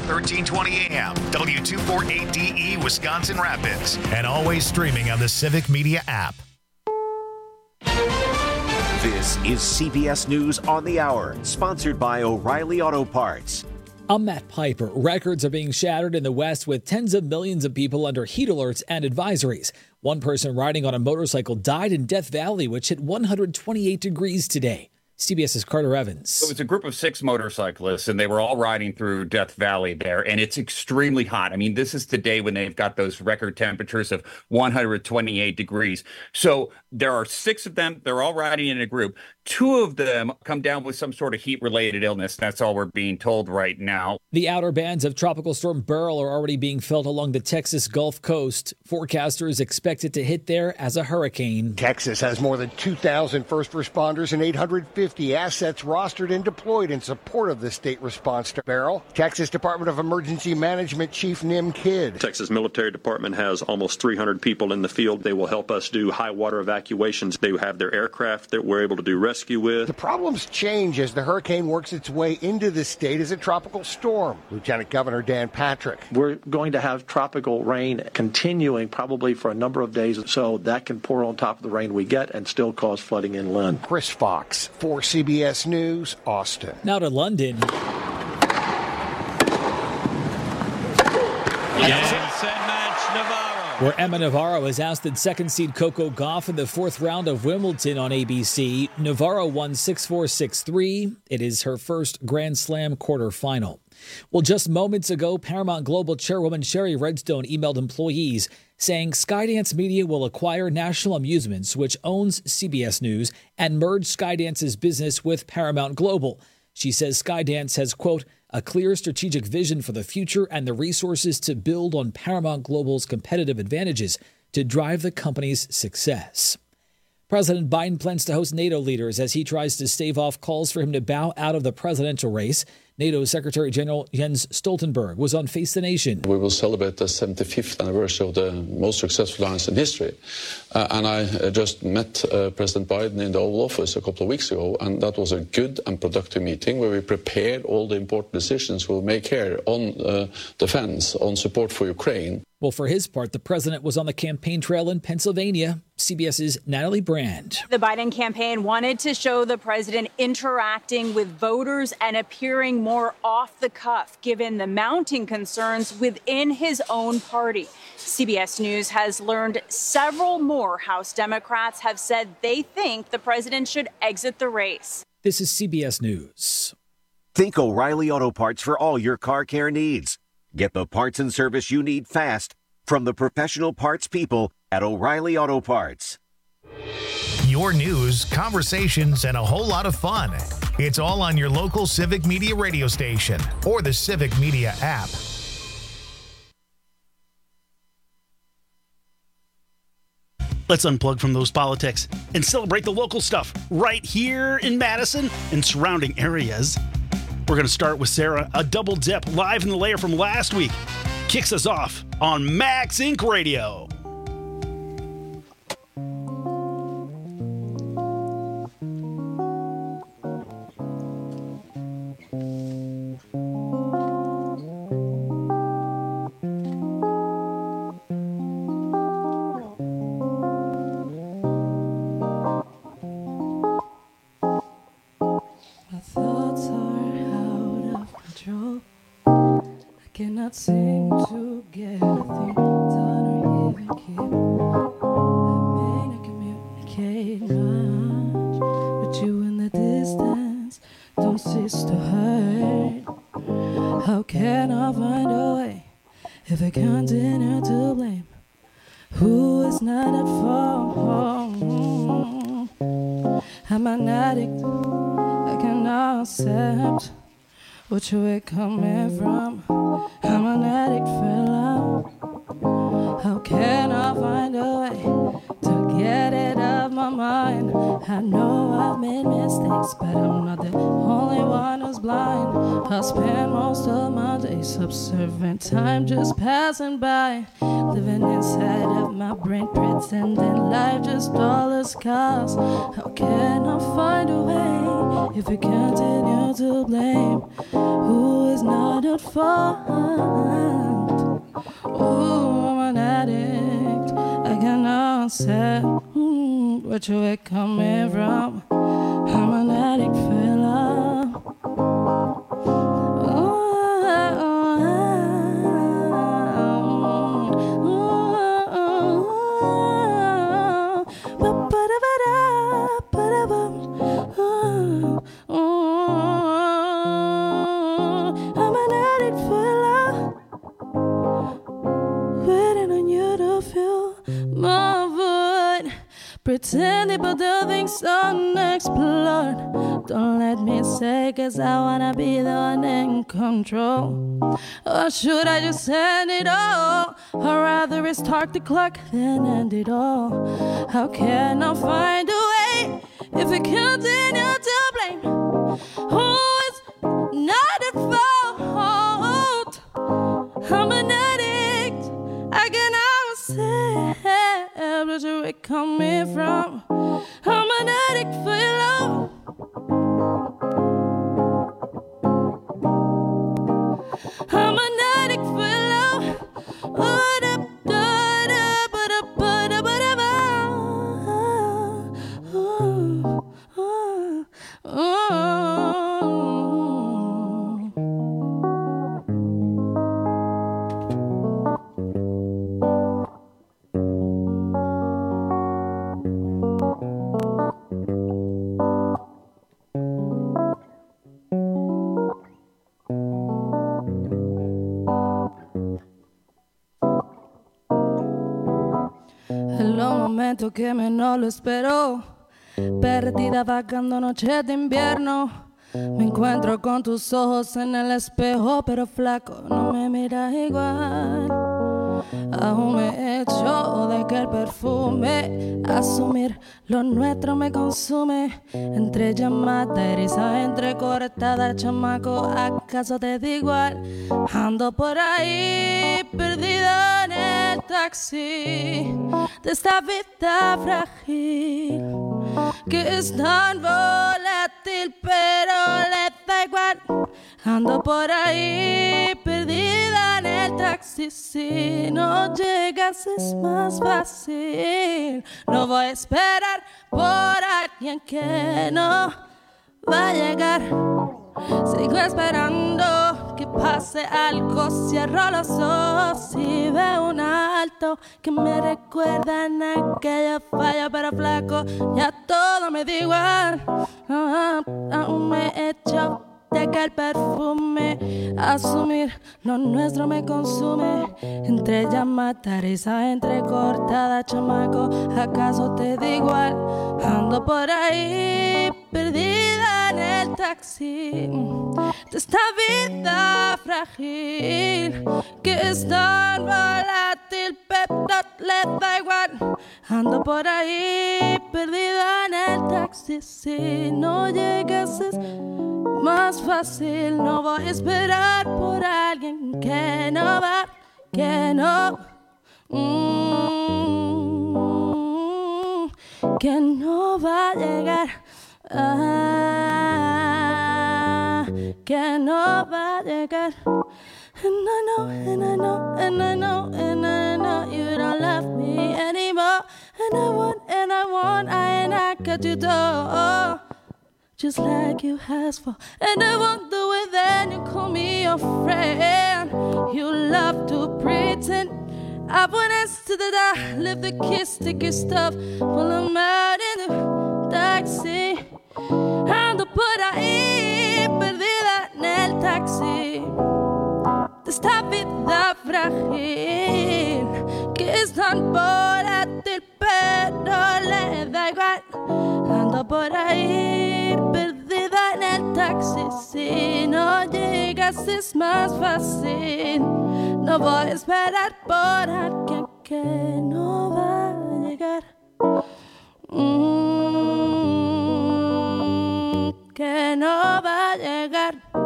1320 AM, W248DE, Wisconsin Rapids, and always streaming on the Civic Media app. This is CBS News on the Hour, sponsored by O'Reilly Auto Parts. I'm Matt Piper. Records are being shattered in the West with tens of millions of people under heat alerts and advisories. One person riding on a motorcycle died in Death Valley, which hit 128 degrees today. CBS's Carter Evans. It was a group of 6 motorcyclists, and they were all riding through Death Valley there, and it's extremely hot. I mean, this is today when they've got those record temperatures of 128 degrees. So there are 6 of them. They're all riding in a group. 2 of them come down with some sort of heat-related illness. That's all we're being told right now. The outer bands of Tropical Storm Beryl are already being felt along the Texas Gulf Coast. Forecasters expect it to hit there as a hurricane. Texas has more than 2,000 first responders and 850 assets rostered and deployed in support of the state response to Beryl. Texas Department of Emergency Management Chief Nim Kidd. Texas Military Department has almost 300 people in the field. They will help us do high water evacuations. They have their aircraft that we're able to do rescue with. The problems change as the hurricane works its way into the state as a tropical storm. Lieutenant Governor Dan Patrick. We're going to have tropical rain continuing probably for a number of days, so that can pour on top of the rain we get and still cause flooding inland. Chris Fox for CBS News, Austin. Now to London. Where Emma Navarro has ousted second seed Coco Gauff in the 4th round of Wimbledon on ABC. Navarro won 6-4, 6-3. It is her first Grand Slam quarterfinal. Well, just moments ago, Paramount Global Chairwoman Sherry Redstone emailed employees saying Skydance Media will acquire National Amusements, which owns CBS News, and merge Skydance's business with Paramount Global. She says Skydance has, quote, a clear strategic vision for the future and the resources to build on Paramount Global's competitive advantages to drive the company's success. President Biden plans to host NATO leaders as he tries to stave off calls for him to bow out of the presidential race. NATO Secretary General Jens Stoltenberg was on Face the Nation. We will celebrate the 75th anniversary of the most successful alliance in history. And I just met President Biden in the Oval Office a couple of weeks ago, and that was a good and productive meeting where we prepared all the important decisions we'll make here on defense, on support for Ukraine. Well, for his part, the president was on the campaign trail in Pennsylvania. CBS's Natalie Brand. The Biden campaign wanted to show the president interacting with voters and appearing more off the cuff, given the mounting concerns within his own party. CBS News has learned several more House Democrats have said they think the president should exit the race. This is CBS News. Think O'Reilly Auto Parts for all your car care needs. Get the parts and service you need fast from the professional parts people at O'Reilly Auto Parts. Your news, conversations, and a whole lot of fun. It's all on your local Civic Media radio station or the Civic Media app. Let's unplug from those politics and celebrate the local stuff right here in Madison and surrounding areas. We're going to start with Sarah, a double dip live in the layer from last week. Kicks us off on Max Inc. Radio. Cannot seem to get a thing done or even keep. I may not communicate much, but you in the distance don't cease to hurt. How can I find a way if I continue to blame who is not at fault? I'm an addict, I cannot accept which way coming from. I'm an addict, fell out. How can I find a way to get it out of my mind? I know I've made mistakes, but I'm not the only one who's blind. I spend most of my days observing time just passing by. Living inside of my brain, pretending life just all is chaos. How can I find a way if we continue to blame who is not at fault? Ooh, I'm an addict. I cannot say where you were coming from. I'm an addict for love. I'm an addict for love. Waiting on you to feel my void. Pretending but the things unexplored. Don't let me say, cause I wanna be the one in control. Or should I just end it all? Or rather restart the clock, then end it all. How can I find a way if we continue to blame who is not at fault? I'm an addict, I cannot say where you coming from. I'm an addict for your love. I'm an addict for your love. Oh, da, da, da, ba, da, ba, da, ba, da, ba. Oh, oh, oh. En los momentos que menos lo espero, perdida vagando noches de invierno, me encuentro con tus ojos en el espejo, pero flaco, no me miras igual. Aún me echo de aquel perfume, asumir lo nuestro me consume. Entre llamada, eriza, entrecortada, chamaco, ¿acaso te da igual? Ando por ahí, perdida en el taxi de esta vida frágil que es tan volátil, pero le da igual. Ando por ahí, perdida en el taxi. Si no llegas es más fácil. No voy a esperar por alguien que no va a llegar. Sigo esperando que pase algo. Cierro los ojos y veo un alto que me recuerda en aquella falla, pero flaco, ya todo me da igual. Aún me echo de aquel perfume, asumir lo nuestro me consume. Entre llamada, risa entrecortada, chamaco, ¿acaso te da igual? Ando por ahí, perdida en el taxi de esta vida frágil que es tan volátil, pero le da igual. Ando por ahí, perdida en el taxi. Si no llegas es más fácil. No voy a esperar por alguien que no va, que no, que no va a llegar, que no va a llegar. And I know, and I know, and I know, and I know you don't love me anymore. And I want, I got you though. Just like you asked for. And I won't do it then, you call me your friend. You love to pretend. I went to the door, leave the kiss, sticky stuff. Pull them out in the taxi. Ando por ahí, perdida en el taxi de esta vida frágil que es tan volátil, pero le da igual. Ando por ahí, perdida en el taxi. Si no llegas es más fácil. No voy a esperar por alguien que no va a llegar. Que no va a llegar.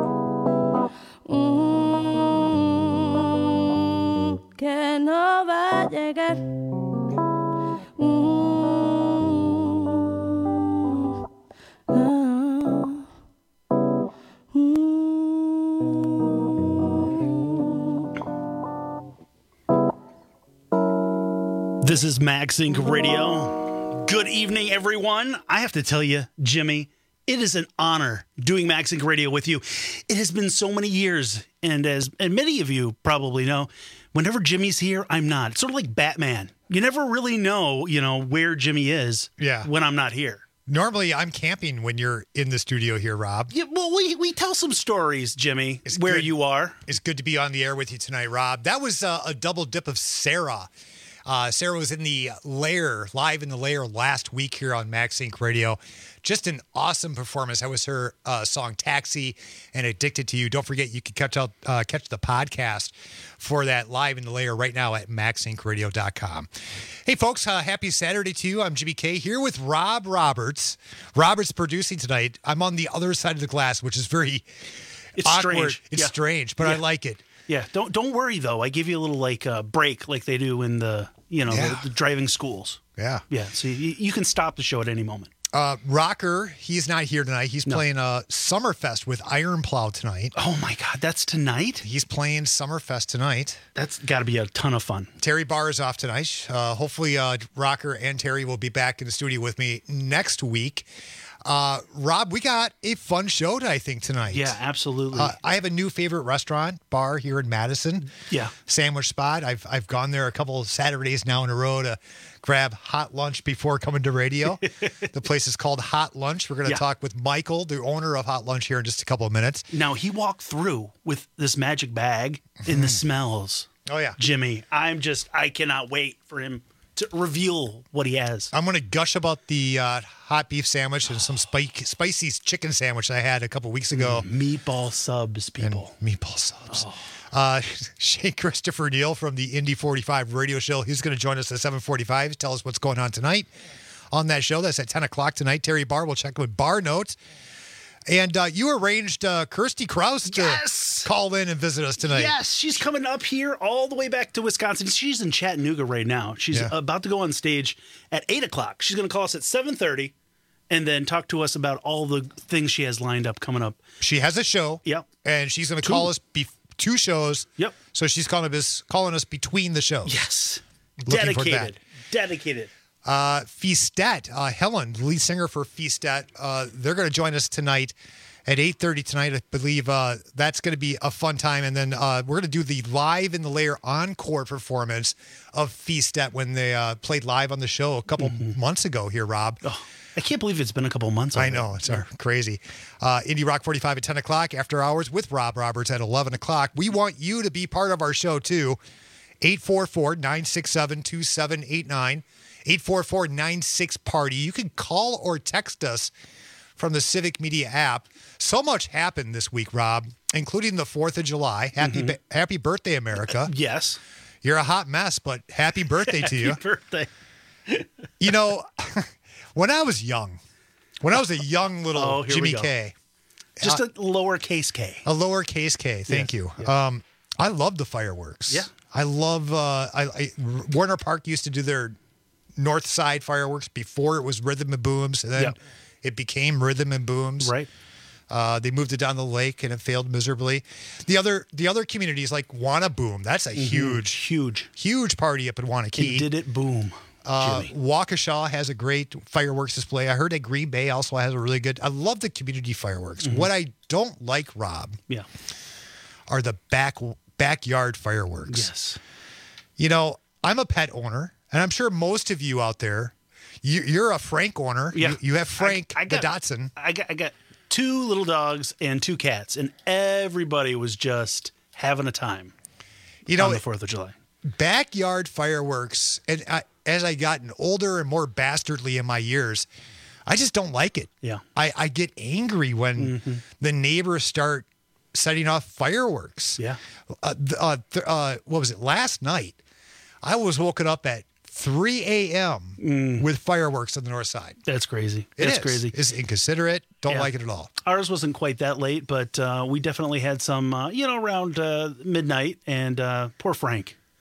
a llegar. This is MagSync Radio. Good evening, everyone. I have to tell you, Jimmy, it is an honor doing MagSync Radio with you. It has been so many years, and many of you probably know, whenever Jimmy's here, I'm not. It's sort of like Batman. You never really know, where Jimmy is when I'm not here. Normally, I'm camping when you're in the studio here, Rob. Yeah, well, we tell some stories, Jimmy, you are. It's good to be on the air with you tonight, Rob. That was a double dip of Sarah. Sarah was in the Lair, live in the Lair last week here on MagSync Radio. Just an awesome performance. That was her song Taxi and Addicted to You. Don't forget, you can catch the podcast for that live in the Lair right now at MagSyncRadio.com. Hey, folks, happy Saturday to you. I'm Jimmy K here with Rob Roberts. Robert's producing tonight. I'm on the other side of the glass, which is very awkward. Strange. It's strange, but I like it. Yeah, don't worry though. I give you a little break like they do in the the driving schools. Yeah. Yeah. So you can stop the show at any moment. Rocker, he's not here tonight. He's playing Summerfest with Iron Plow tonight. Oh my God, that's tonight? He's playing Summerfest tonight. That's got to be a ton of fun. Terry Barr is off tonight. Hopefully Rocker and Terry will be back in the studio with me next week. Rob, we got a fun show, I think, tonight. Yeah, absolutely. I have a new favorite restaurant, bar here in Madison. Yeah. Sandwich Spot. I've gone there a couple of Saturdays now in a row to grab hot lunch before coming to radio. The place is called Hot Lunch. We're going to talk with Michael, the owner of Hot Lunch, here in just a couple of minutes. Now, he walked through with this magic bag in the smells. Oh, yeah. Jimmy, I cannot wait for him to reveal what he has. I'm going to gush about the hot beef sandwich and some spicy chicken sandwich I had a couple weeks ago. Meatball subs, people. And meatball subs. Shane Christopher Neal from the Indy 45 radio show. He's going to join us at 7:45 to tell us what's going on tonight on that show. That's at 10 o'clock tonight. Terry Barr will check with Bar Notes. And you arranged Kirsty Krause to call in and visit us tonight. Yes, she's coming up here all the way back to Wisconsin. She's in Chattanooga right now. She's about to go on stage at 8 o'clock. She's going to call us at 7:30 and then talk to us about all the things she has lined up coming up. She has a show. Yep. And she's going to call us 2 shows. Yep. So she's calling us between the shows. Yes. Looking for that. Dedicated. Feastet, Helen, the lead singer for Feastet, they're going to join us tonight at 8:30 tonight. I believe that's going to be a fun time. And then we're going to do the Live in the Lair encore performance of Feastet when they played live on the show a couple months ago here, Rob. Oh, I can't believe it's been a couple months already. I know. It's crazy. Indie Rock 45 at 10 o'clock, After Hours with Rob Roberts at 11 o'clock. We want you to be part of our show, too. 844-967-2789. 844-96-PARTY. You can call or text us from the Civic Media app. So much happened this week, Rob, including the 4th of July. Happy birthday, America. Yes. You're a hot mess, but happy birthday to you. Happy birthday. When I was young, when I was a young little Jimmy K. Just a lowercase K. A lowercase K. Thank you. Yeah. I love the fireworks. Yeah. I love Warner Park used to do their North Side fireworks before it was Rhythm and Booms, and then it became Rhythm and Booms. Right. They moved it down the lake, and it failed miserably. The other communities like Wannaboom, that's a huge party up in Wanakee. It did it boom. Waukesha has a great fireworks display. I heard that Green Bay also has a really good. I love the community fireworks. What I don't like, Rob, are the backyard fireworks. Yes. I'm a pet owner. And I'm sure most of you out there, you're a Frank owner. Yeah. You have Frank, the Dachshund. I got 2 little dogs and 2 cats, and everybody was just having a time on the 4th of July. Backyard fireworks, and as I gotten older and more bastardly in my years, I just don't like it. Yeah. I get angry when the neighbors start setting off fireworks. Yeah. What was it? Last night, I was woken up at 3 a.m. with fireworks on the north side. That's crazy. That's crazy. It's inconsiderate. Don't like it at all. Ours wasn't quite that late, but we definitely had some, around midnight. And poor Frank.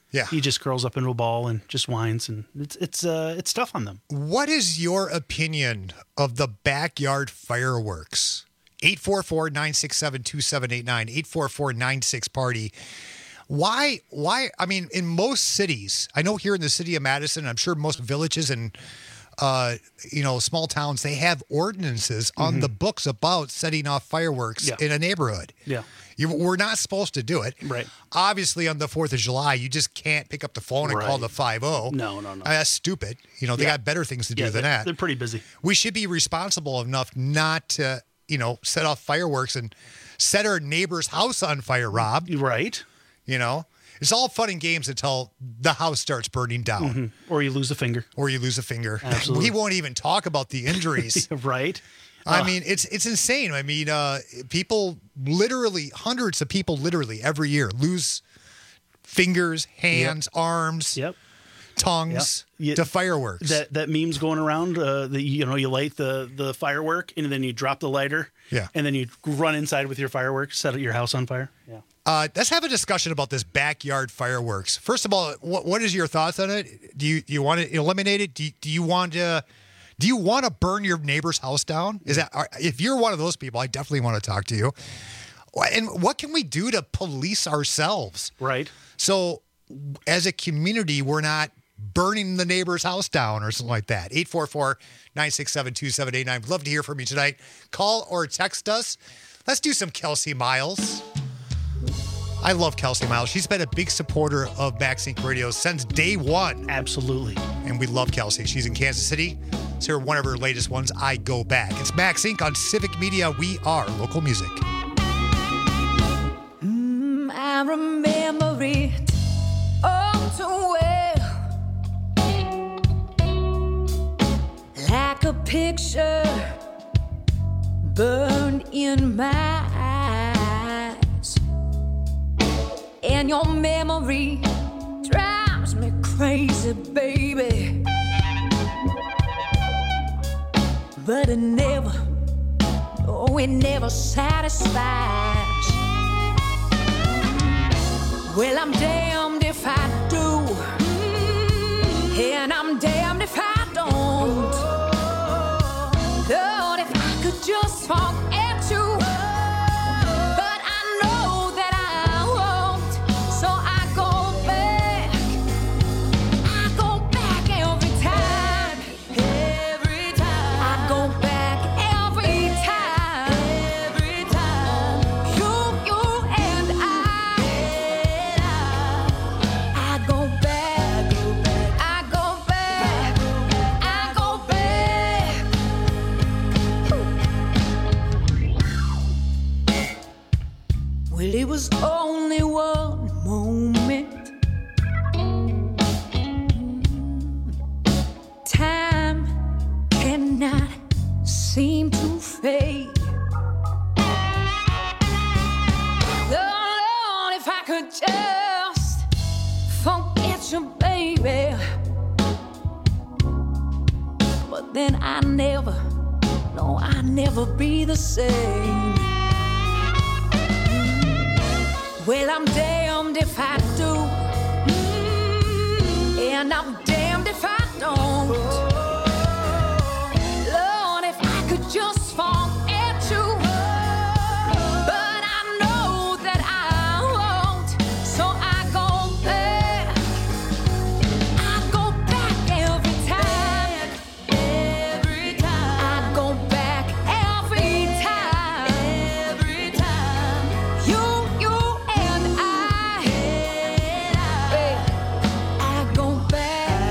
Yeah. He just curls up into a ball and just whines, and it's tough on them. What is your opinion of the backyard fireworks? 844-967-2789, 844-96-PARTY. Why? I mean, in most cities, I know here in the city of Madison, I'm sure most villages and small towns, they have ordinances on the books about setting off fireworks in a neighborhood. Yeah. We're not supposed to do it. Right. Obviously, on the 4th of July, you just can't pick up the phone and call the 5-0. No. That's stupid. They got better things to do than that. They're pretty busy. We should be responsible enough not to, set off fireworks and set our neighbor's house on fire, Rob. Right. It's all fun and games until the house starts burning down. Or you lose a finger. We Absolutely. won't even talk about the injuries. Right. I mean, it's insane. I mean, people literally, hundreds of people literally every year lose fingers, hands, arms, tongues to fireworks. That meme's going around. You light the firework and then you drop the lighter. Yeah. And then you run inside with your fireworks, set your house on fire. Yeah. Let's have a discussion about this backyard fireworks. First of all, what is your thoughts on it? Do you want to eliminate it? Do you want to burn your neighbor's house down? If you're one of those people, I definitely want to talk to you. And what can we do to police ourselves? Right. So as a community, we're not burning the neighbor's house down or something like that. 844-967-2789. We'd love to hear from you tonight. Call or text us. Let's do some Kelsey Miles. I love Kelsey Miles. She's been a big supporter of Max Inc. Radio since day one. Absolutely. And we love Kelsey. She's in Kansas City. Let's hear one of her latest ones, I Go Back. It's Max Inc. on Civic Media. We are local music. I remember it all too well, like a picture burned in my eyes, and your memory drives me crazy, baby, but it never satisfies. Well, I'm damned if I do, and I'm damned if I don't. Lord, if I could just forget you, but I know that I won't. So I go back every time. I go back every time. You and I go back. Well, it was only one moment. Time cannot seem to fade. Lord, if I could just forget you, baby. But then I never be the same. Well, I'm damned if I do, and I'm damned if I don't. Lord, if I could just forget you, but I know that I won't. So I go back every time. I go back every time. You and I go back.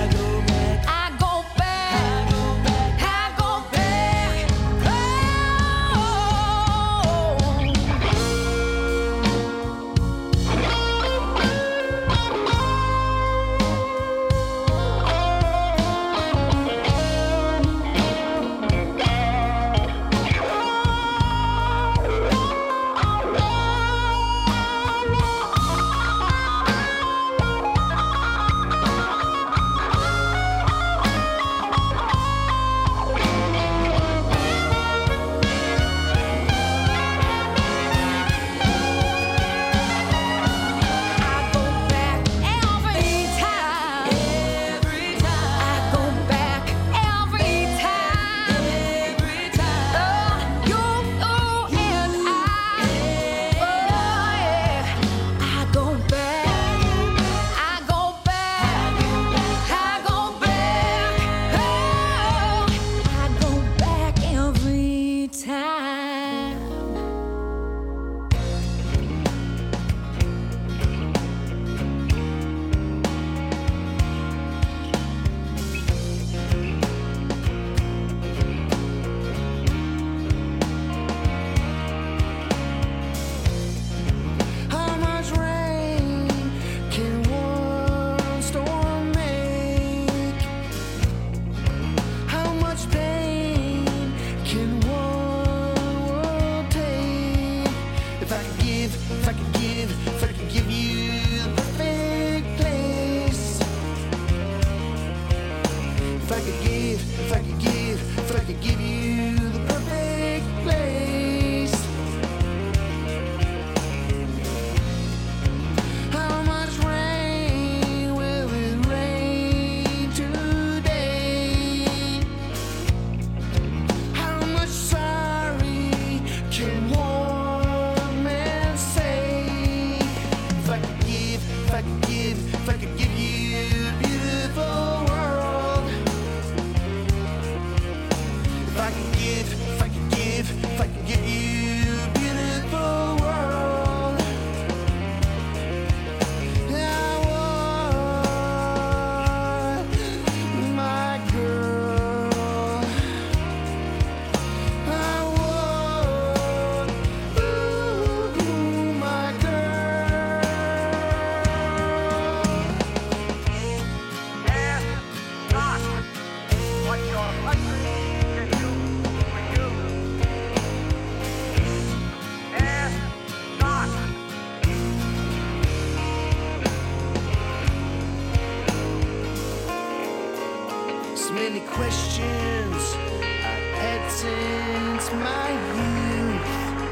I could give you a beautiful world. If I could give you a beautiful world. I want my girl. I want my girl. Ask not what your husband can do for you. Ask not. So many questions I've had since my youth.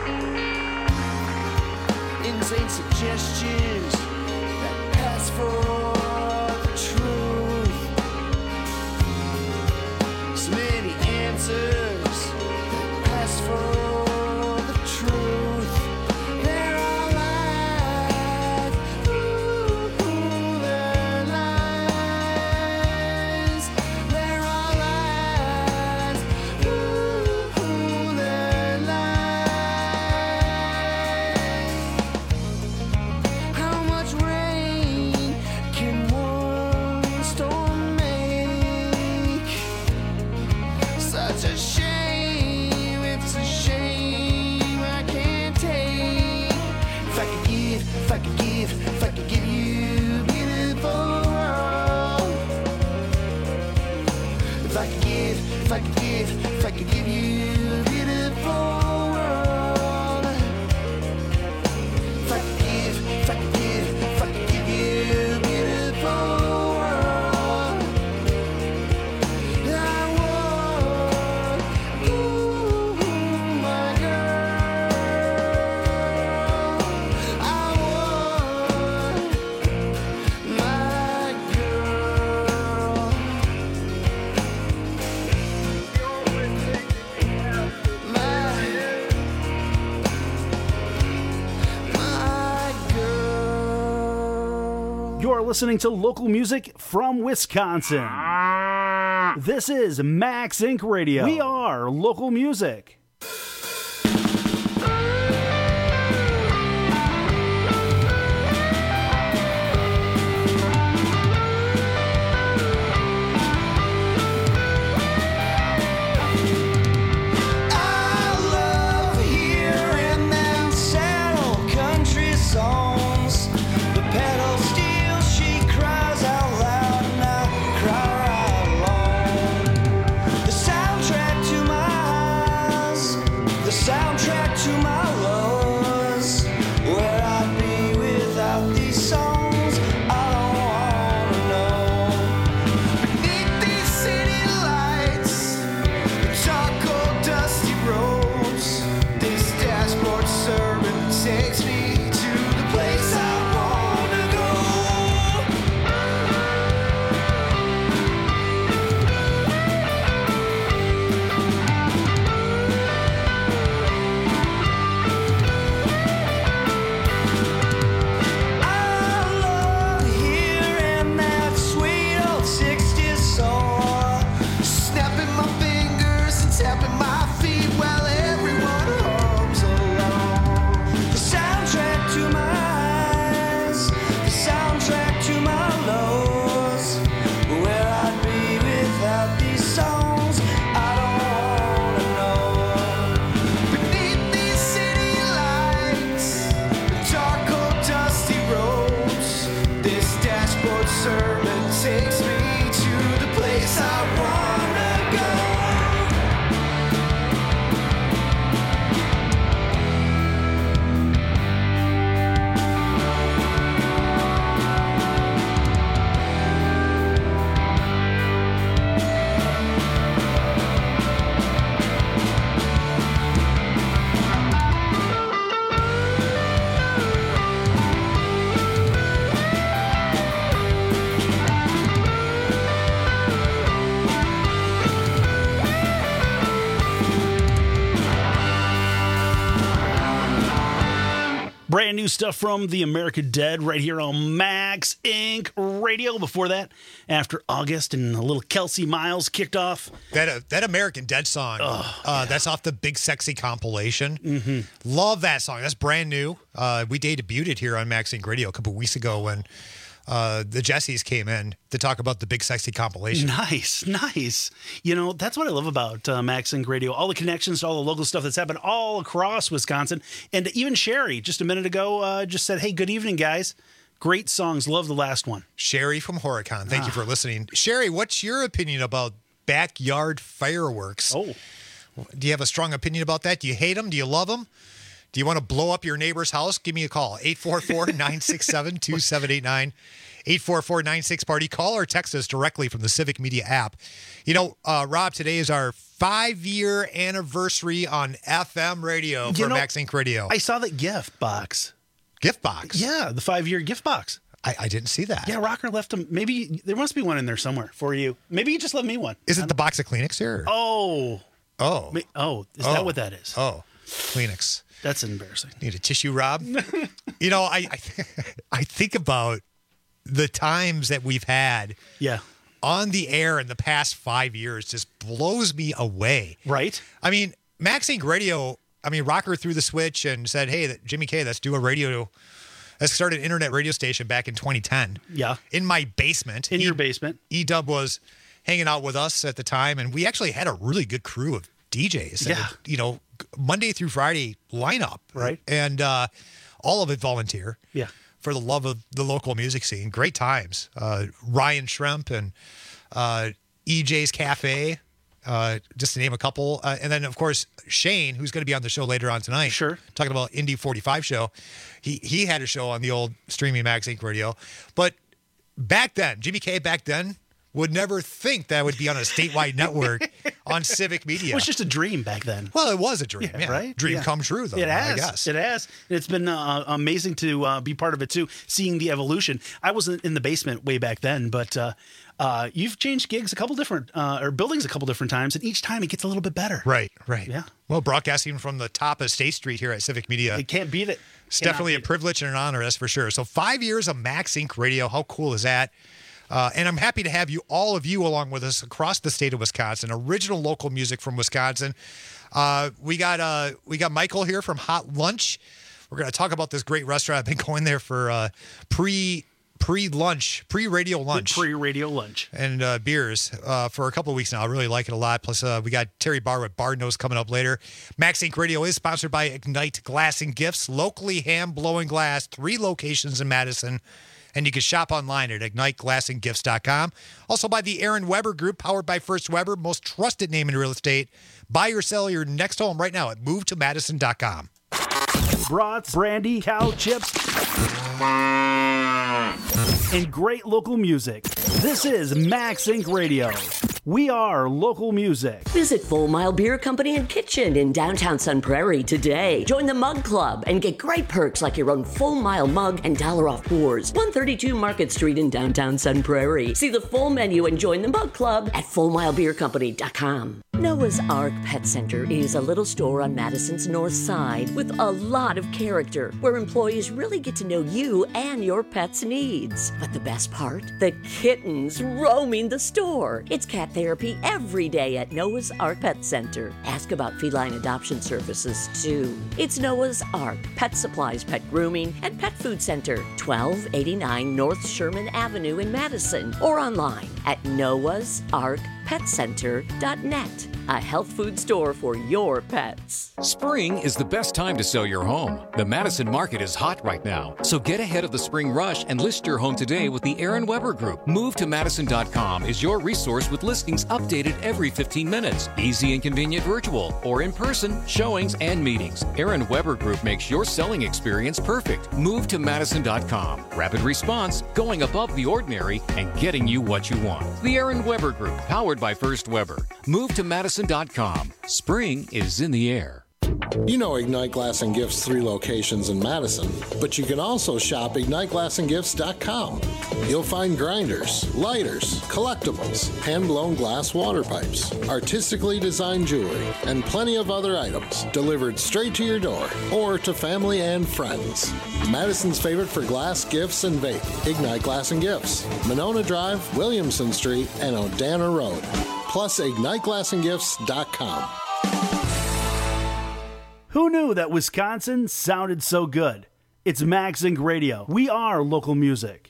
Insane suggestions that pass for the truth. So many answers that pass for the truth. They're all lies. Ooh, they're lies. They're all lies. Ooh, they're lies. How much rain can one storm make? Such a shame, it's a shame I can't take. If I could give you a beautiful world. If I could give you a beautiful world. If I could give you a beautiful world. I want my girl. I want my girl. My girl. You're listening to local music from Wisconsin. This is Max Inc. Radio. We are local music. I love hearing them sad old country songs. The pedal steel, she cries out loud, and I cry right along. The soundtrack to my eyes, the soundtrack to my lows. Where I'd be without these songs, I don't wanna know. Beneath these city lights, charcoal dusty roads, this dashboard servant takes me to the place I wanna go. I love hearing that sweet old 60s song, snapping my fingers and tapping my feet while everyone hums along. The soundtrack to my eyes, the soundtrack to my lows. Where I'd be without these songs, I don't wanna know. Beneath these city lights, dark old dusty roads, this dashboard servant takes me to the place I wanna go. new stuff from the American Dead right here on Max Inc. Radio. Before that, After August, and a little Kelsey Miles kicked off. That American Dead song, that's off the Big Sexy compilation. Mm-hmm. Love that song. That's brand new. We debuted it here on Max Inc. Radio a couple weeks ago when the Jessies came in to talk about the Big Sexy compilation. Nice. You know, that's what I love about Max Inc. Radio. All the connections to all the local stuff that's happened all across Wisconsin. And even Sherry, just a minute ago, just said, hey, good evening, guys. Great songs. Love the last one. Sherry from Horicon. Thank you for listening. Sherry, what's your opinion about backyard fireworks? Oh. Do you have a strong opinion about that? Do you hate them? Do you love them? Do you want to blow up your neighbor's house? Give me a call. 844-967-2789. 844-96-PARTY. Call or text us directly from the Civic Media app. You know, Rob, today is our 5-year anniversary on FM radio for Max Inc. Radio. I saw that gift box. Gift box? Yeah, the 5-year gift box. I didn't see that. Yeah, Rocker left them. Maybe there must be one in there somewhere for you. Maybe you just left me one. Is it the box of Kleenex here? Oh. Is that what that is? Oh, Kleenex. That's embarrassing. Need a tissue, Rob? You know, I think about the times that we've had on the air in the past 5 years. Just blows me away. Right. I mean, Max Inc. Radio, Rocker threw the switch and said, hey, Jimmy K, let's do a radio. Let's start an internet radio station back in 2010. Yeah. In my basement. In your basement. E-Dub was hanging out with us at the time, and we actually had a really good crew of DJs. Yeah. And, Monday through Friday lineup. Right. And all of it volunteer. Yeah. For the love of the local music scene. Great times. Ryan Shrimp and EJ's Cafe, just to name a couple. And then, of course, Shane, who's going to be on the show later on tonight. Sure. Talking about Indie 45 show. He had a show on the old streaming Max Inc. Radio. But back then, Jimmy K back then would never think that would be on a statewide network on Civic Media. It was just a dream back then. Well, it was a dream, right? Dream come true, though, it has. I guess. It has. It's been amazing to be part of it, too, seeing the evolution. I wasn't in the basement way back then, but you've changed gigs a couple different, or buildings a couple different times, and each time it gets a little bit better. Right. Yeah. Well, broadcasting from the top of State Street here at Civic Media. You can't beat it. It's definitely a privilege and an honor, that's for sure. So 5 years of Max Inc. Radio. How cool is that? And I'm happy to have all of you along with us across the state of Wisconsin. Original local music from Wisconsin. We got Michael here from Hot Lunch. We're going to talk about this great restaurant. I've been going there for pre-radio lunch. Pre-radio lunch. And beers for a couple of weeks now. I really like it a lot. Plus, we got Terry Barr with Bar Nose coming up later. Max Inc. Radio is sponsored by Ignite Glass and Gifts. Locally hand-blowing glass. 3 locations in Madison. And you can shop online at igniteglassandgifts.com. Also by the Aaron Weber Group, powered by First Weber, most trusted name in real estate. Buy or sell your next home right now at movetomadison.com. Brats, brandy, cow chips, and great local music. This is Max Inc. Radio. We are local music. Visit Full Mile Beer Company and Kitchen in downtown Sun Prairie today. Join the Mug Club and get great perks like your own Full Mile mug and $1 off pours. 132 Market Street in downtown Sun Prairie. See the full menu and join the Mug Club at FullMileBeerCompany.com. Noah's Ark Pet Center is a little store on Madison's north side with a lot of character, where employees really get to know you and your pet's needs. But the best part? The kittens roaming the store. It's cat therapy every day at Noah's Ark Pet Center. Ask about feline adoption services, too. It's Noah's Ark Pet Supplies, Pet Grooming, and Pet Food Center, 1289 North Sherman Avenue in Madison, or online at noahsarkpetcenter.net. A health food store for your pets. Spring is the best time to sell your home. The Madison market is hot right now, so get ahead of the spring rush and list your home today with the Aaron Weber Group. MoveToMadison.com is your resource with listings updated every 15 minutes. Easy and convenient virtual or in-person showings and meetings. Aaron Weber Group makes your selling experience perfect. MoveToMadison.com. Rapid response, going above the ordinary, and getting you what you want. The Aaron Weber Group, powered by First Weber. MoveToMadison.com. Spring is in the air. You know Ignite Glass and Gifts' 3 locations in Madison, but you can also shop IgniteGlassandGifts.com. You'll find grinders, lighters, collectibles, hand-blown glass water pipes, artistically designed jewelry, and plenty of other items delivered straight to your door or to family and friends. Madison's favorite for glass, gifts, and vape, Ignite Glass and Gifts, Monona Drive, Williamson Street, and Odana Road. Plus, IgniteGlassandGifts.com. Who knew that Wisconsin sounded so good? It's MagZinc Radio. We are local music.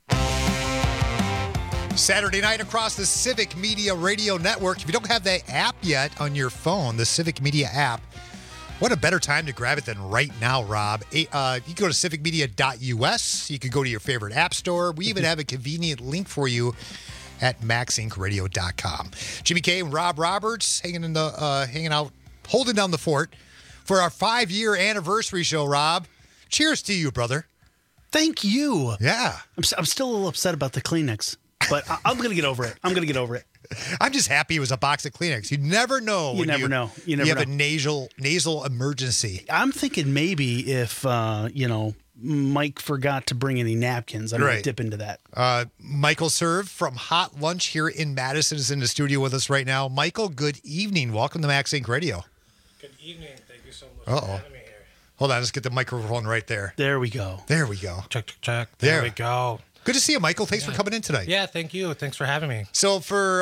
Saturday night across the Civic Media Radio Network. If you don't have that app yet on your phone, the Civic Media app, what a better time to grab it than right now, Rob. You can go to civicmedia.us. You can go to your favorite app store. We even have a convenient link for you at maxincradio.com. Jimmy K and Rob Roberts hanging out, holding down the fort for our 5-year anniversary show, Rob. Cheers to you, brother. Thank you. Yeah. I'm still a little upset about the Kleenex, but I'm going to get over it. I'm just happy it was a box of Kleenex. You never know. You never know. You have a nasal emergency. I'm thinking maybe if, Mike forgot to bring any napkins, I might dip into that. Michael Serve from Hot Lunch here in Madison is in the studio with us right now. Michael, good evening. Welcome to MagZinc Radio. Good evening. Thank you so much for having me here. Hold on, let's get the microphone right there. There we go. Check. There we go. Good to see you, Michael. Thanks for coming in tonight. Yeah, thank you. Thanks for having me. So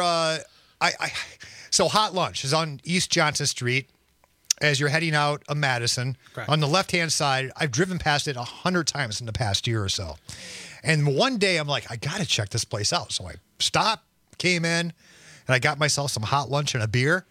so Hot Lunch is on East Johnson Street as you're heading out of Madison. Correct. On the left-hand side, I've driven past it 100 times in the past year or so. And one day I'm like, I got to check this place out. So I stopped, came in, and I got myself some hot lunch and a beer.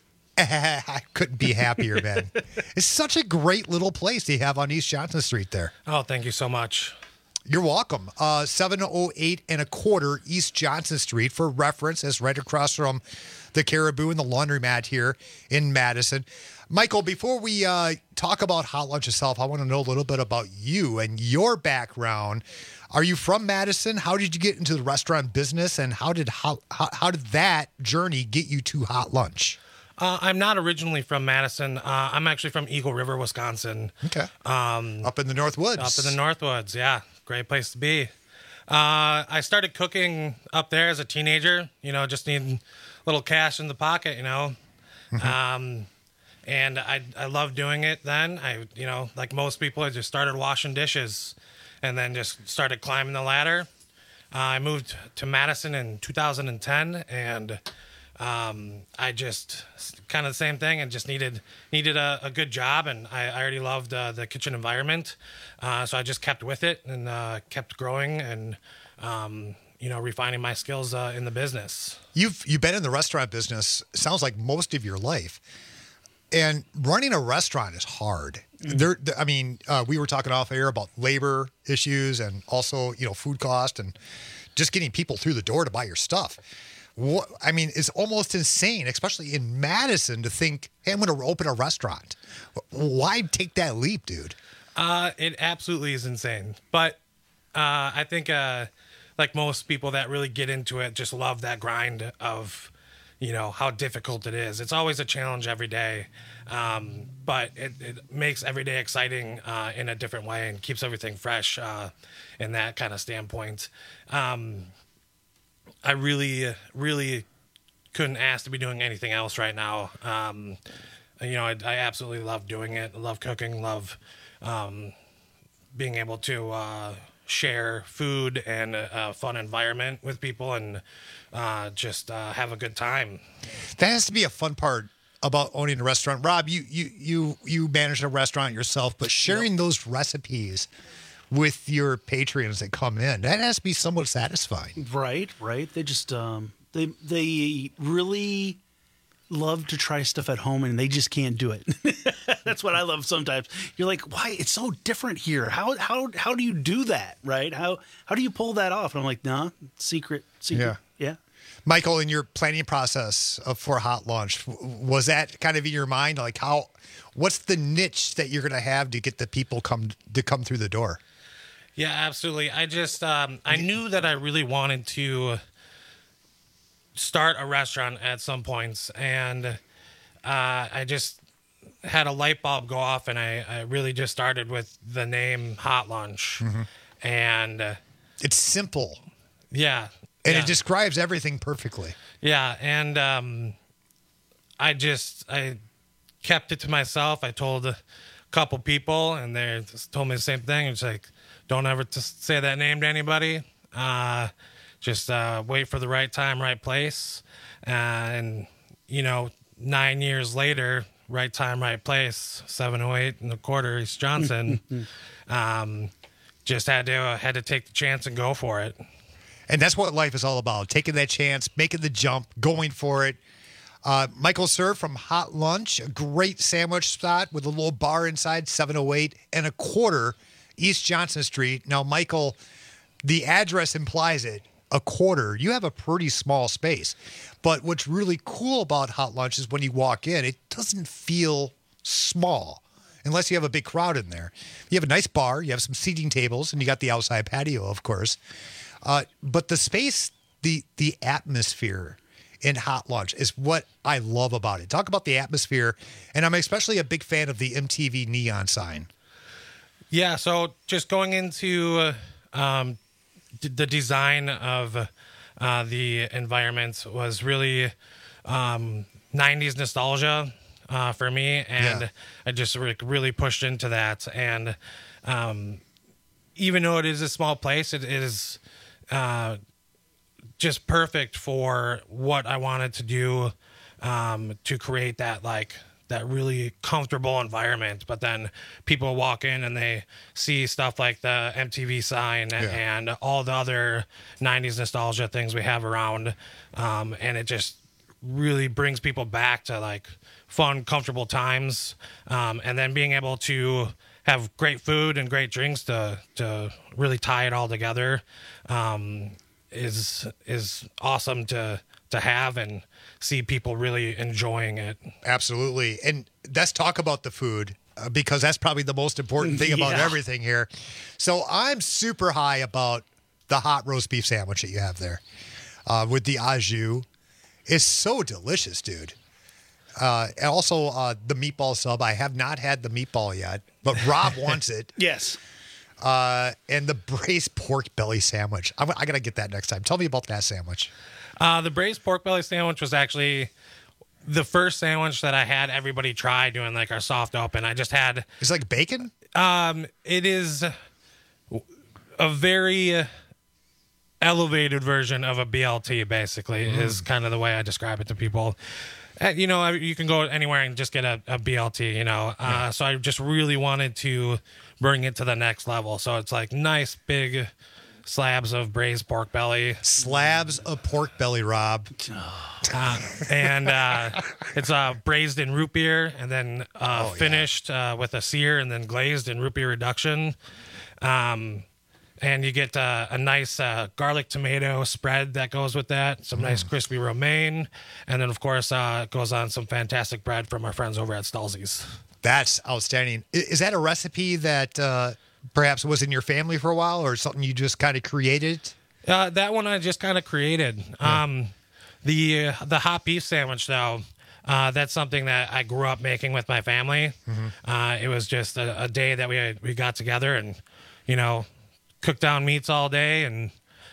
I couldn't be happier, man. It's such a great little place they have on East Johnson Street there. Oh, thank you so much. You're welcome. 708 and a quarter East Johnson Street. For reference, it's right across from the Caribou and the Laundromat here in Madison. Michael, before we talk about Hot Lunch itself, I want to know a little bit about you and your background. Are you from Madison? How did you get into the restaurant business, and how did that journey get you to Hot Lunch? I'm not originally from Madison. I'm actually from Eagle River, Wisconsin. Okay. Up in the Northwoods. Up in the Northwoods, yeah. Great place to be. I started cooking up there as a teenager, just needing a little cash in the pocket, Mm-hmm. And I loved doing it then. Like most people, I just started washing dishes and then just started climbing the ladder. I moved to Madison in 2010, and I just kind of the same thing, and just needed a good job, and I already loved the kitchen environment, so I just kept with it and kept growing and refining my skills in the business. You've been in the restaurant business, sounds like most of your life, and running a restaurant is hard. Mm-hmm. We were talking off air about labor issues and also food cost and just getting people through the door to buy your stuff. It's almost insane, especially in Madison, to think, hey, I'm going to open a restaurant. Why take that leap, dude? It absolutely is insane. But I think, like most people that really get into it, just love that grind of, how difficult it is. It's always a challenge every day, but it makes every day exciting in a different way and keeps everything fresh in that kind of standpoint. I really, really couldn't ask to be doing anything else right now. I absolutely love doing it. I love cooking, love being able to share food and a fun environment with people and just have a good time. That has to be a fun part about owning a restaurant. Rob, you manage a restaurant yourself, but sharing those recipes with your patrons that come in, that has to be somewhat satisfying. Right. They just they really love to try stuff at home, and they just can't do it. That's what I love sometimes. You're like, why? It's so different here. How do you do that, right? How do you pull that off? And I'm like, nah, secret. Yeah. Michael, in your planning process for Hot Lunch, was that kind of in your mind? Like, what's the niche that you're going to have to get the people come through the door? Yeah, absolutely. I just I knew that I really wanted to start a restaurant at some points, and I just had a light bulb go off, and I really just started with the name Hot Lunch. And it's simple. Yeah. And it describes everything perfectly. Yeah. And I kept it to myself. I told a couple people, and they just told me the same thing. It's like, don't ever say that name to anybody. Just wait for the right time, right place. And, 9 years later, right time, right place, 708 and a quarter East Johnson. Just had to take the chance and go for it. And that's what life is all about. Taking that chance, making the jump, going for it. Michael Sir from Hot Lunch, a great sandwich spot with a little bar inside, 708 and a quarter East Johnson Street. Now, Michael, the address implies it, a quarter. You have a pretty small space. But what's really cool about Hot Lunch is when you walk in, it doesn't feel small unless you have a big crowd in there. You have a nice bar, you have some seating tables, and you got the outside patio, of course. But the space, the atmosphere in Hot Lunch is what I love about it. Talk about the atmosphere, and I'm especially a big fan of the MTV neon sign. Yeah, so just going into the design of the environment was really 90s nostalgia for me, and I just really pushed into that. And even though it is a small place, it is just perfect for what I wanted to do to create that really comfortable environment. But then people walk in and they see stuff like the MTV sign and all the other 90s nostalgia things we have around. And it just really brings people back to fun, comfortable times. And then being able to have great food and great drinks to really tie it all together is awesome to have and see people really enjoying it. Absolutely. And let's talk about the food because that's probably the most important thing about everything here. So I'm super high about the hot roast beef sandwich that you have there with the au jus. It's so delicious, dude. And also the meatball sub. I have not had the meatball yet, but Rob wants it. Yes. And the braised pork belly sandwich. I got to get that next time. Tell me about that sandwich. The braised pork belly sandwich was actually the first sandwich that I had everybody try doing our soft open. I just had... It's like bacon? It is a very elevated version of a BLT, basically, is kind of the way I describe it to people. You can go anywhere and just get a BLT, So I just really wanted to bring it to the next level. So it's nice, big slabs of braised pork belly. Slabs of pork belly, Rob. And it's braised in root beer and then finished with a sear and then glazed in root beer reduction. And you get a nice garlic tomato spread that goes with that, some nice crispy romaine, and then, of course, it goes on some fantastic bread from our friends over at Stalzy's. That's outstanding. Is that a recipe that perhaps was in your family for a while or something you just kind of created? That one I just kind of created. The hot beef sandwich, though, that's something that I grew up making with my family. It was just a day that we got together and, cooked down meats all day and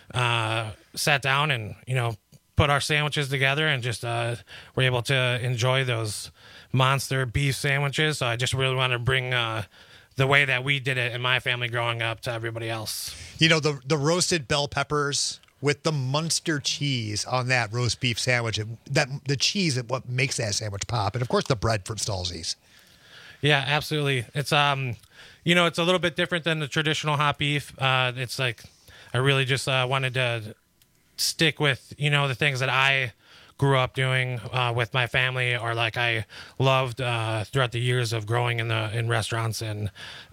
sat down and, put our sandwiches together and just were able to enjoy those monster beef sandwiches. So I just really want to bring the way that we did it in my family growing up to everybody else. The roasted bell peppers with the Munster cheese on that roast beef sandwich, the cheese is what makes that sandwich pop. And, of course, the bread from Stalzy's. Yeah, absolutely. It's it's a little bit different than the traditional hot beef. It's I really just wanted to stick with, the things that I grew up doing with my family or I loved throughout the years of growing in restaurants. And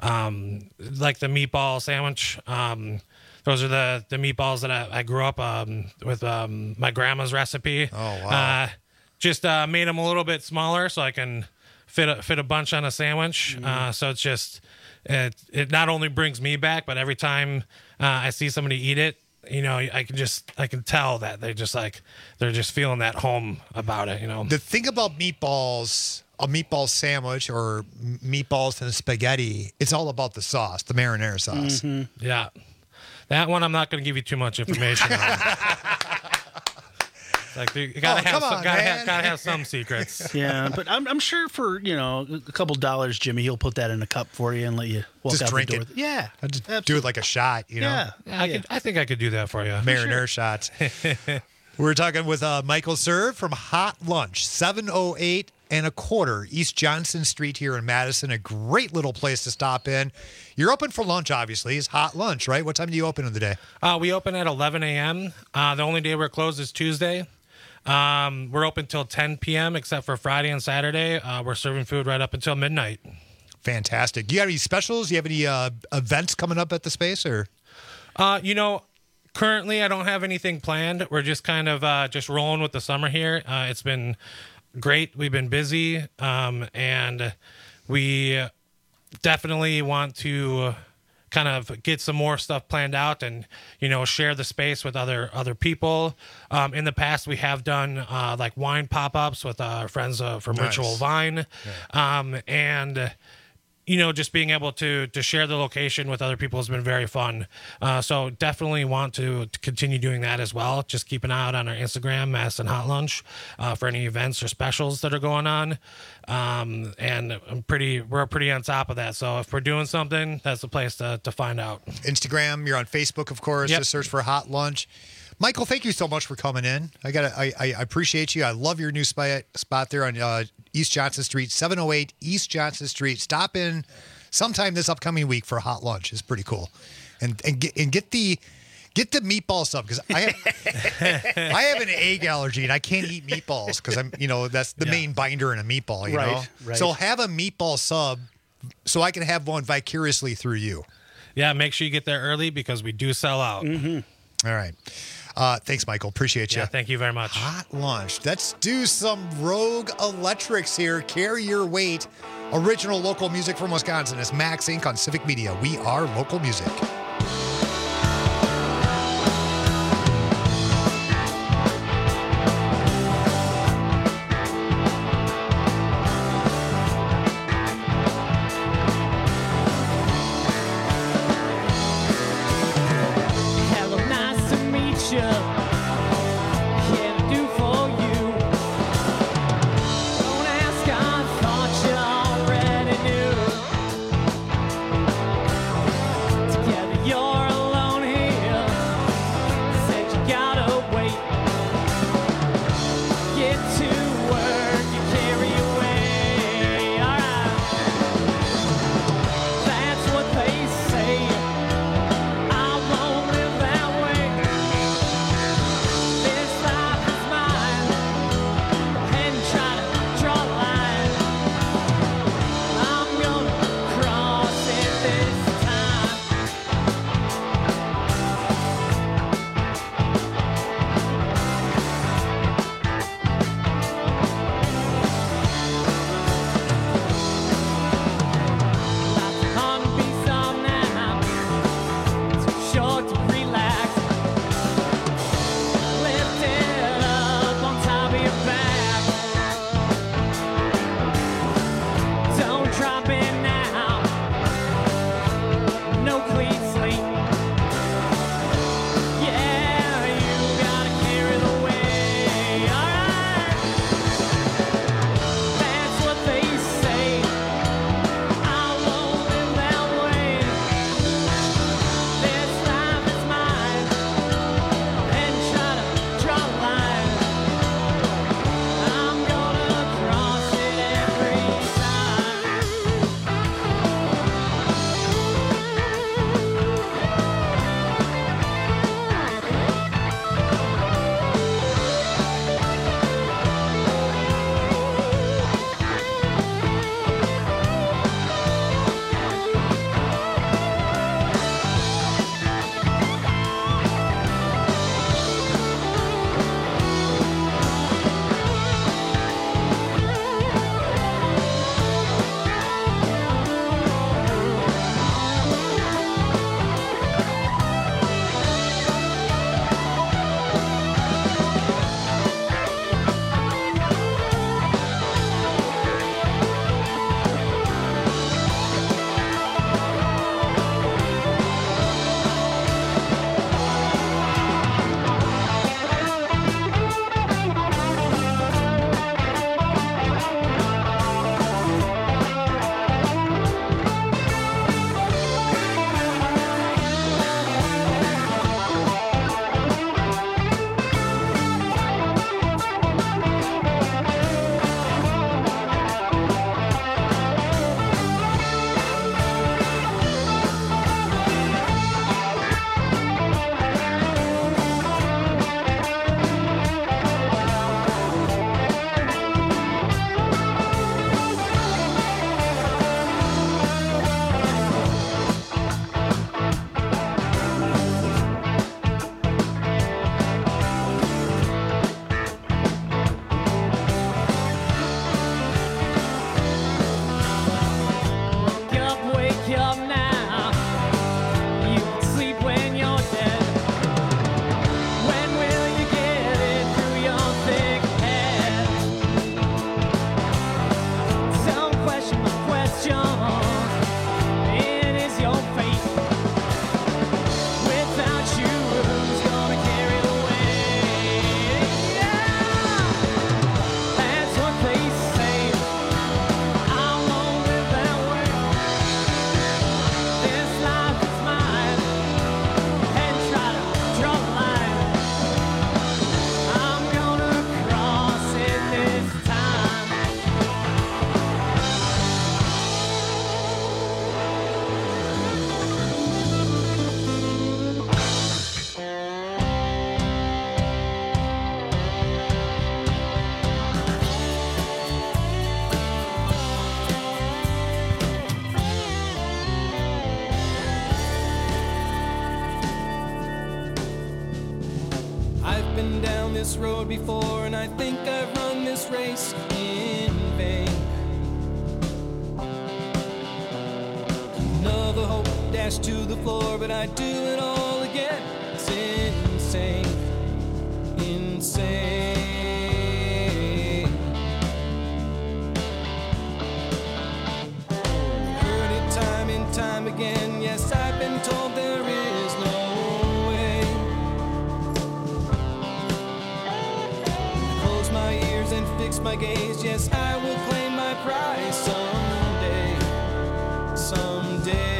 the meatball sandwich, those are the meatballs that I grew up with my grandma's recipe. Oh, wow. Just made them a little bit smaller so I can fit a bunch on a sandwich. So it's just... It not only brings me back, but every time I see somebody eat it, I can tell that they're just feeling that home about it. The thing about meatballs a meatball sandwich or meatballs and spaghetti, it's all about the sauce, the marinara sauce. Yeah. That one I'm not going to give you too much information on. Like you gotta have some secrets. Yeah, but I'm sure for a couple dollars, Jimmy, he'll put that in a cup for you and let you walk Just out drink the door. it. Yeah, I just do it like a shot, Yeah, I think I could do that for you. Marinara shots. We're talking with Michael Serve from Hot Lunch, 708 and a quarter East Johnson Street here in Madison. A great little place to stop in. You're open for lunch, obviously. It's Hot Lunch, right? What time do you open in the day? We open at 11 a.m. The only day we're closed is Tuesday. We're open till 10 p.m. except for Friday and Saturday. We're serving food right up until midnight. Fantastic. Do you have any specials? Do you have any events coming up at the space? Or currently I don't have anything planned. We're just kind of just rolling with the summer here. It's been great. We've been busy, and we definitely want to kind of get some more stuff planned out and share the space with other people. In the past we have done like wine pop-ups with our friends from Ritual Vine. And just being able to share the location with other people has been very fun. So definitely want to continue doing that as well. Just keep an eye out on our Instagram, Madison Hot Lunch, for any events or specials that are going on. And we're pretty on top of that. So if we're doing something, that's the place to find out. Instagram, you're on Facebook, of course. Just search for Hot Lunch. Michael, thank you so much for coming in. I appreciate you. I love your new spot there on East Johnson Street, 708 East Johnson Street. Stop in sometime this upcoming week for Hot Lunch. It's pretty cool, and get the meatball sub because I have an egg allergy and I can't eat meatballs because I'm that's the main binder in a meatball. You know, right. So have a meatball sub so I can have one vicariously through you. Yeah, make sure you get there early because we do sell out. All right. Thanks, Michael. Appreciate you. Yeah, thank you very much. Hot Lunch. Let's do some Rogue Electrics here. Carry your weight. Original local music from Wisconsin. It's Max Inc. on Civic Media. We are local music. I've been down this road before, and I think I've run this race in vain. Another hope dashed to the floor, but I do it all again. It's insane, insane. Heard it time and time again. Yes, I've been told there is no way. Close my ears and fix my gaze. Yes, I will claim my prize someday, someday.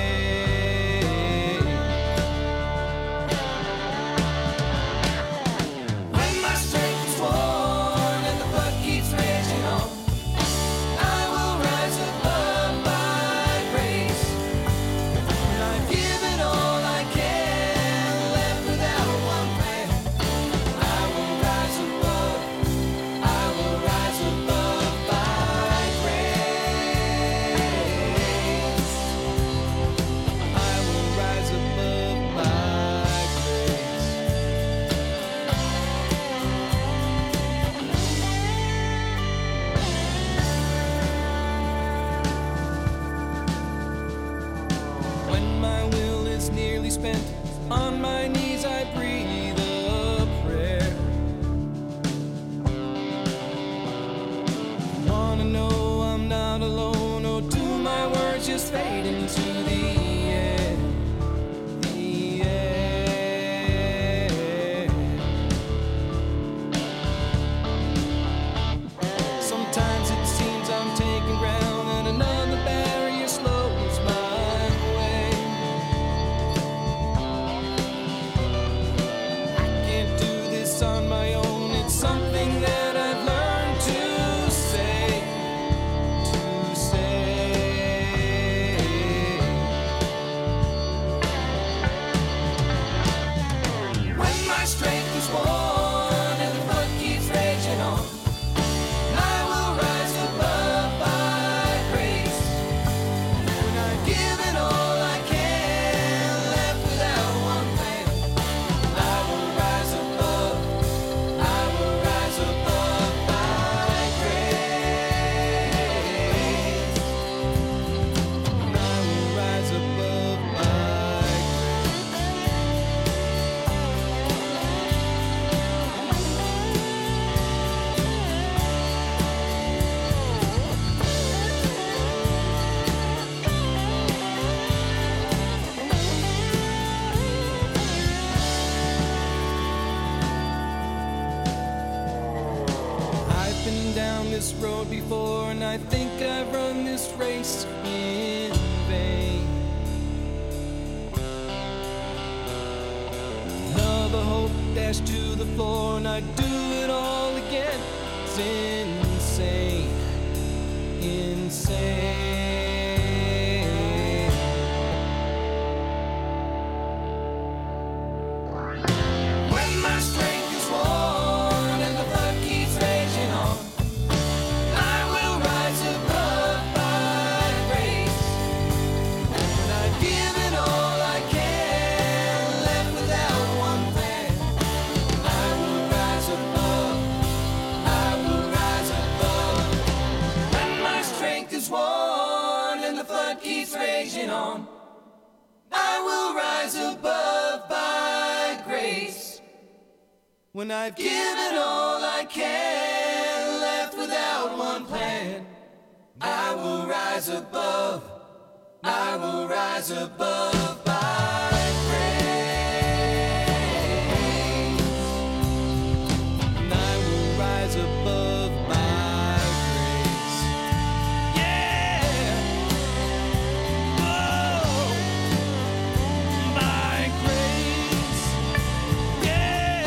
When my strength is worn and the blood keeps raging on, I will rise above my grace. When I've given all I can, left without one plan, I will rise above, I will rise above by grace. I will rise above by grace. When my will is nearly spent, on my knees I breathe a prayer. Wanna know I'm not alone, or do my words just fade into the air? The air. Sometimes it seems I'm taking ground, and another barrier slows my way. I can't do this on my own. It's something that I've learned to say, to say. When my strength is worn and the blood keeps raging on, I will rise above by grace. When I've given all I can, left without one plan, I will rise above, I will rise above by grace. And I will rise above by I've been down this road before, and I think I've run this race in vain. Another hope dashed to the floor, and I do it all again. It's insane, insane. When my strength is worn and the blood keeps raging on, I will rise above by grace. When I've given all I can, left without one plan, I will rise above, I will rise above. When my strength is worn and the flood keeps raging on, I will rise above by grace. When I've given all I can, left without one plan, I will rise above, I will rise above by grace. And I will rise above by grace. Yeah. Oh, by grace. Yeah.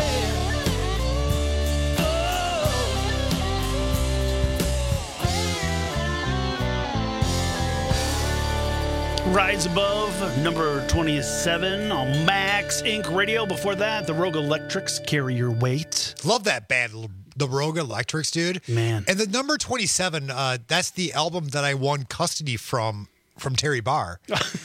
Rise Above, number 27 on Max Inc. Radio. Before that, the Rogue Electrics, Carry Your Weight. Love that band, the Rogue Electrics, dude. Man. And the number 27, that's the album that I won custody from from Terry Barr.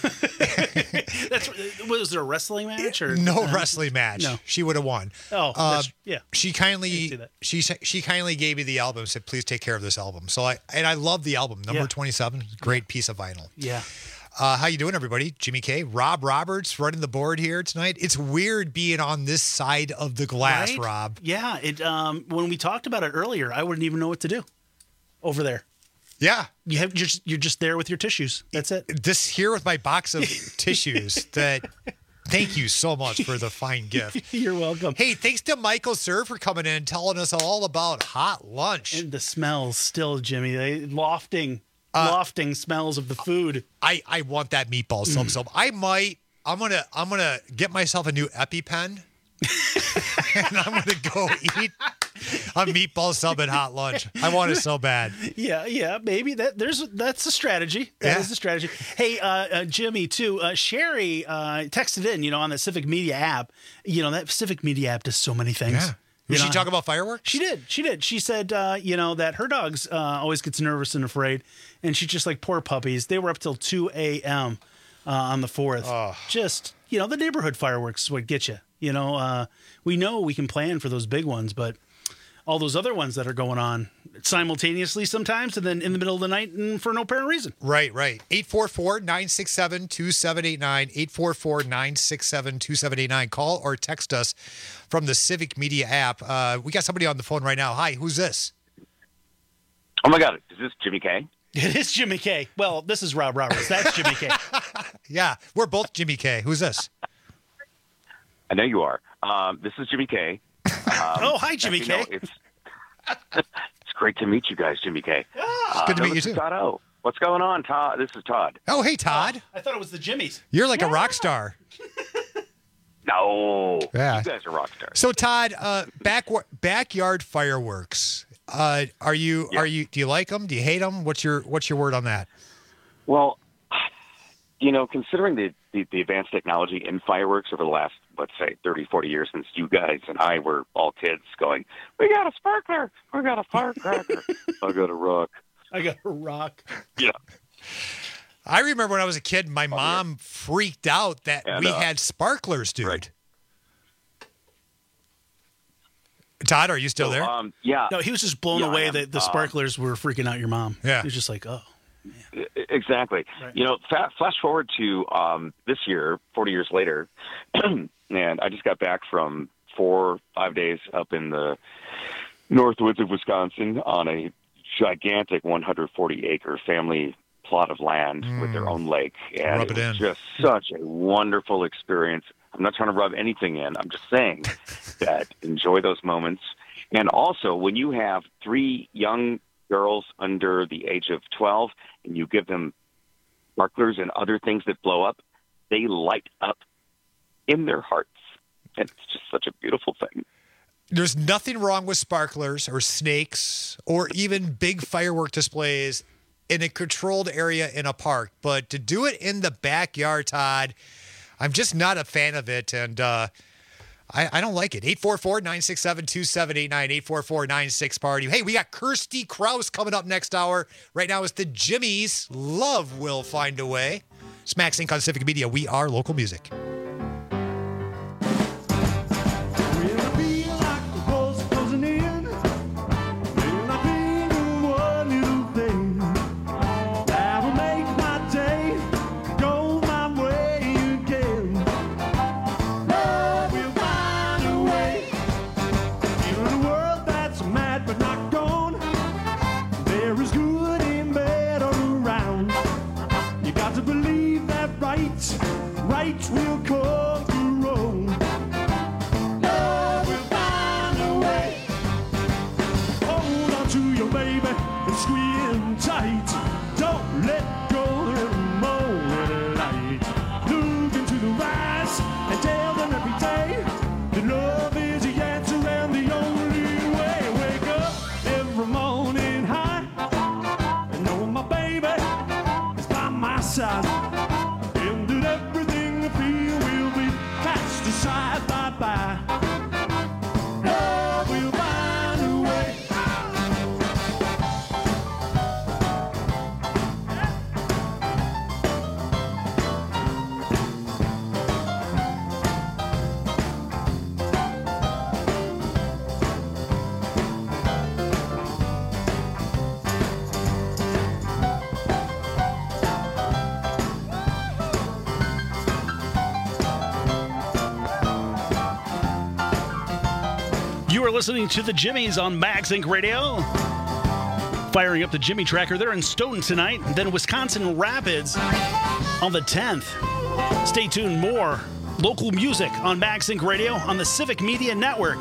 Was there a wrestling match or no wrestling match? No. She would have won. Oh, yeah. She kindly gave me the album. Said, "Please take care of this album." So I love the album. Number 27, great piece of vinyl. Yeah. How you doing, everybody? Jimmy K, Rob Roberts running the board here tonight. It's weird being on this side of the glass, Right? Rob. Yeah. It. When we talked about it earlier, I wouldn't even know what to do over there. Yeah. You're just there with your tissues. That's it. This here with my box of tissues that thank you so much for the fine gift. You're welcome. Hey, thanks to Michael Sir for coming in and telling us all about hot lunch. And the smells still, Jimmy. They lofting smells of the food. I want that meatball sub. I'm gonna get myself a new EpiPen. And I'm gonna go eat a meatball sub at hot lunch. I want it so bad. Yeah, maybe that's a strategy. That is the strategy. Hey, Jimmy, too. Sherry texted in, on the Civic Media app. That Civic Media app does so many things. Yeah. Did she talk about fireworks? She did. She said, that her dogs always gets nervous and afraid, and she's just like poor puppies. They were up till 2 a.m. On the 4th. Oh. Just, the neighborhood fireworks is what gets you. We know we can plan for those big ones, but all those other ones that are going on simultaneously sometimes and then in the middle of the night and for no apparent reason. Right. 844-967-2789, 844-967-2789. Call or text us from the Civic Media app. We got somebody on the phone right now. Hi, who's this? Oh, my God. Is this Jimmy K? It is Jimmy K. Well, this is Rob Roberts. That's Jimmy K. Yeah, we're both Jimmy K. Who's this? I know you are. This is Jimmy K. Hi, Jimmy K. It's great to meet you guys, Jimmy K. Good to meet you, this is too. Todd O. What's going on, Todd? This is Todd. Oh, hey, Todd. I thought it was the Jimmies. You're like a rock star. No. Yeah. You guys are rock stars. So, Todd, backyard fireworks. Do you like them? Do you hate them? What's your word on that? Well, considering the advanced technology in fireworks over the last, let's say, 30, 40 years since you guys and I were all kids going, we got a sparkler, we got a firecracker, I got a rock. Yeah. I remember when I was a kid, my mom freaked out that we had sparklers, dude. Right. Todd, are you still there? Yeah. No, he was just blown away that the sparklers were freaking out your mom. Yeah. He was just like, oh. Exactly. Right. Flash forward to this year, 40 years later, and I just got back from 4 or 5 days up in the north woods of Wisconsin on a gigantic 140-acre family plot of land with their own lake. And Rub it in. just such a wonderful experience. I'm not trying to rub anything in. I'm just saying that enjoy those moments. And also, when you have 3 young girls under the age of 12 and you give them sparklers and other things that blow up, they light up in their hearts. And it's just such a beautiful thing. There's nothing wrong with sparklers or snakes or even big firework displays in a controlled area in a park. But to do it in the backyard, Todd, I'm just not a fan of it. And I don't like it. 844-967-2789, 844-96-PARTY. Hey, we got Kirsty Krause coming up next hour. Right now it's the Jimmies. Love will find a way. Smack Sync on Civic Media. We are local music. Right will You are listening to the Jimmies on Max Inc. Radio. Firing up the Jimmy Tracker. They're in Stoughton tonight. Then Wisconsin Rapids on the 10th. Stay tuned. More local music on Max Inc. Radio on the Civic Media Network.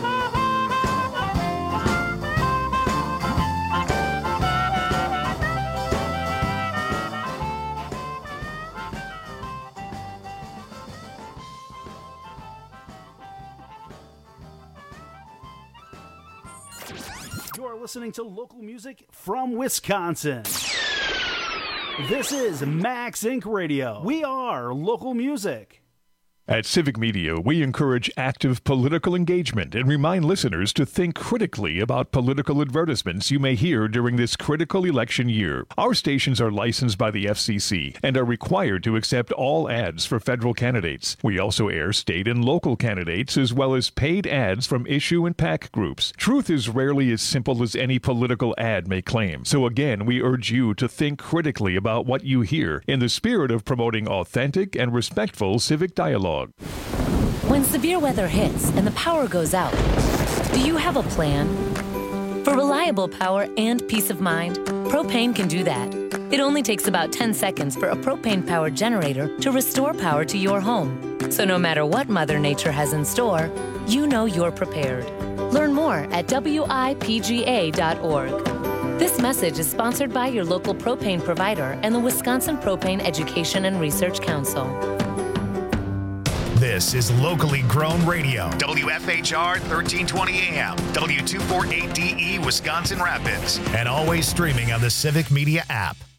You are listening to local music from Wisconsin. This is Max Inc. Radio. We are local music. At Civic Media, we encourage active political engagement and remind listeners to think critically about political advertisements you may hear during this critical election year. Our stations are licensed by the FCC and are required to accept all ads for federal candidates. We also air state and local candidates as well as paid ads from issue and PAC groups. Truth is rarely as simple as any political ad may claim. So again, we urge you to think critically about what you hear in the spirit of promoting authentic and respectful civic dialogue. When severe weather hits and the power goes out, do you have a plan? For reliable power and peace of mind, Propane can do that. It only takes about 10 seconds for a propane-powered generator to restore power to your home. So no matter what Mother Nature has in store, you know you're prepared. Learn more at WIPGA.org. This message is sponsored by your local propane provider and the Wisconsin Propane Education and Research Council. This is locally grown radio. WFHR 1320 AM, W248DE Wisconsin Rapids, and always streaming on the Civic Media app.